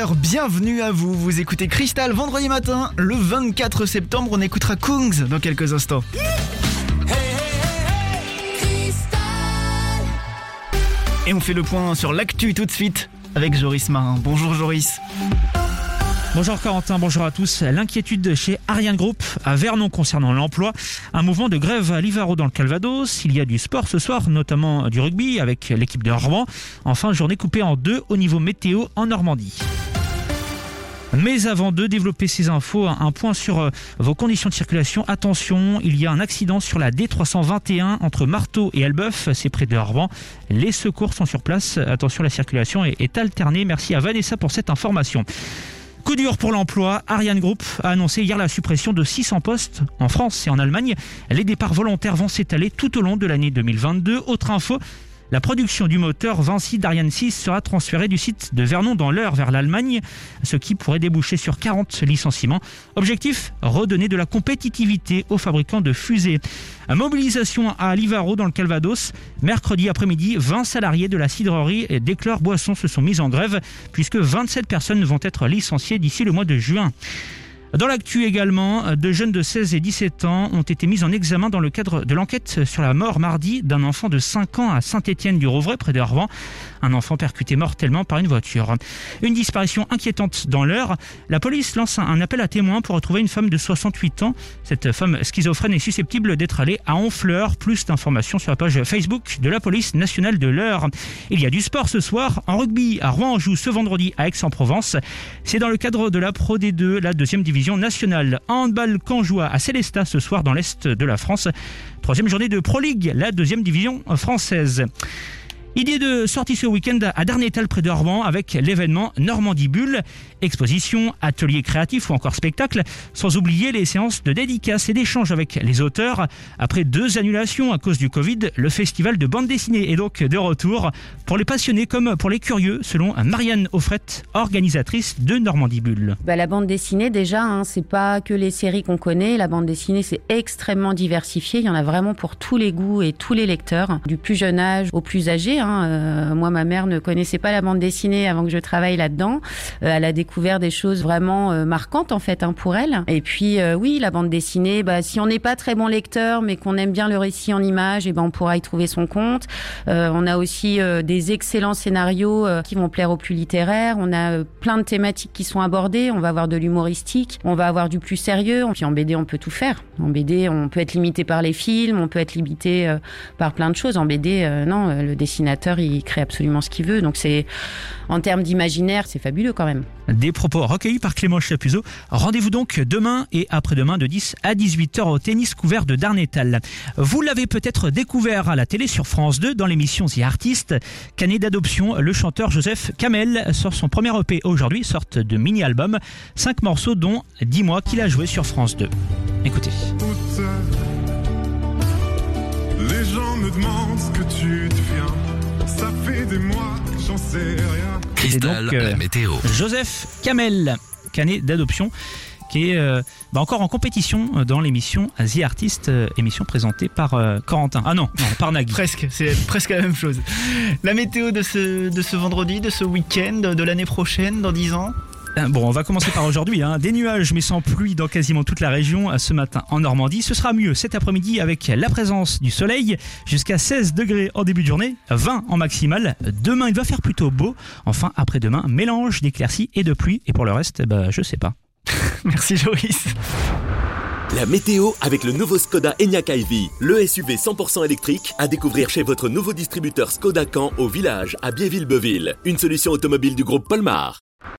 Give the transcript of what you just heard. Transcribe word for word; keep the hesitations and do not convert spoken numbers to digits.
heures, bienvenue à vous. Vous écoutez Cristal vendredi matin, le vingt-quatre septembre. On écoutera Kungs dans quelques instants. Et on fait le point sur l'actu tout de suite avec Joris Marin. Bonjour Joris. Bonjour Corentin, bonjour à tous. L'inquiétude chez Ariane Group à Vernon concernant l'emploi. Un mouvement de grève à Livaro dans le Calvados. Il y a du sport ce soir, notamment du rugby avec l'équipe de Rouen. Enfin, journée coupée en deux au niveau météo en Normandie. Mais avant de développer ces infos, un point sur vos conditions de circulation. Attention, il y a un accident sur la D trois cent vingt et un entre Marteau et Elbeuf, c'est près de Rouen. Les secours sont sur place. Attention, la circulation est, est alternée. Merci à Vanessa pour cette information. Coup dur pour l'emploi, Ariane Group a annoncé hier la suppression de six cents postes en France et en Allemagne. Les départs volontaires vont s'étaler tout au long de l'année deux mille vingt-deux. Autre info, la production du moteur Vinci d'Ariane six sera transférée du site de Vernon dans l'Eure vers l'Allemagne, ce qui pourrait déboucher sur quarante licenciements. Objectif, redonner de la compétitivité aux fabricants de fusées. Mobilisation à Livaro dans le Calvados. Mercredi après-midi, vingt salariés de la cidrerie d'Éclore Boisson se sont mis en grève puisque vingt-sept personnes vont être licenciées d'ici le mois de juin. Dans l'actu également, deux jeunes de seize et dix-sept ans ont été mis en examen dans le cadre de l'enquête sur la mort mardi d'un enfant de cinq ans à Saint-Étienne-du-Rouvray près de Rouen. Un enfant percuté mortellement par une voiture. Une disparition inquiétante dans l'Eure. La police lance un appel à témoins pour retrouver une femme de soixante-huit ans. Cette femme schizophrène est susceptible d'être allée à Honfleur. Plus d'informations sur la page Facebook de la police nationale de l'Eure. Il y a du sport ce soir. En rugby, à Rouen, on joue ce vendredi à Aix-en-Provence. C'est dans le cadre de la Pro D deux, la deuxième division nationale. En handball, Caen joue à Célestat ce soir dans l'Est de la France. Troisième journée de Pro League, la deuxième division française. Idée de sortie ce week-end à Darnétal près de Rouen avec l'événement Normandie Bulle. Exposition, ateliers créatifs ou encore spectacles, sans oublier les séances de dédicaces et d'échanges avec les auteurs. Après deux annulations à cause du Covid, le festival de bande dessinée est donc de retour pour les passionnés comme pour les curieux, selon Marianne Offrette, organisatrice de Normandie Bulle. Bah, la bande dessinée déjà, hein, c'est pas que les séries qu'on connaît. La bande dessinée, c'est extrêmement diversifié. Il y en a vraiment pour tous les goûts et tous les lecteurs, du plus jeune âge au plus âgé. Hein. Euh, moi, ma mère ne connaissait pas la bande dessinée avant que je travaille là-dedans. Euh, elle a découvert des choses vraiment euh, marquantes en fait hein, pour elle. Et puis euh, oui, la bande dessinée, bah, si on n'est pas très bon lecteur mais qu'on aime bien le récit en images, et ben on pourra y trouver son compte. Euh, on a aussi euh, des excellents scénarios euh, qui vont plaire aux plus littéraires. On a euh, plein de thématiques qui sont abordées. On va avoir de l'humoristique, on va avoir du plus sérieux. Puis en B D, on peut tout faire. En B D, on peut être limité par les films, on peut être limité euh, par plein de choses. En B D, euh, non, euh, le dessinateur, il crée absolument ce qu'il veut. Donc c'est, en termes d'imaginaire, c'est fabuleux quand même. Des propos recueillis par Clément Chapuzot. Rendez-vous donc demain et après-demain de dix à dix-huit heures au tennis couvert de Darnétal. Vous l'avez peut-être découvert à la télé sur France deux dans l'émission The Artist. Canet d'adoption, le chanteur Joseph Kamel sort son premier E P aujourd'hui, sorte de mini-album. Cinq morceaux dont dix mois qu'il a joué sur France deux. Écoutez. Les gens me demandent ce que tu deviens. Ça fait des mois que j'en sais rien. Cristal, donc, euh, la météo. Joseph Kamel, canet d'adoption, qui est euh, bah encore en compétition dans l'émission The Artist, euh, émission présentée par euh, Corentin. Ah non, non par Nagui. Presque, c'est presque la même chose. La météo de ce, de ce vendredi, de ce week-end, de l'année prochaine, dans dix ans. Bon, on va commencer par aujourd'hui. Hein. Des nuages mais sans pluie dans quasiment toute la région ce matin en Normandie. Ce sera mieux cet après-midi avec la présence du soleil. Jusqu'à seize degrés en début de journée, vingt en maximale. Demain, il va faire plutôt beau. Enfin, après-demain, mélange d'éclaircies et de pluie. Et pour le reste, bah, je sais pas. Merci Joris. La météo avec le nouveau Skoda Enyaq i V, le S U V cent pour cent électrique à découvrir chez votre nouveau distributeur Skoda Caen au village à Biéville-Beuville. Une solution automobile du groupe Polmar.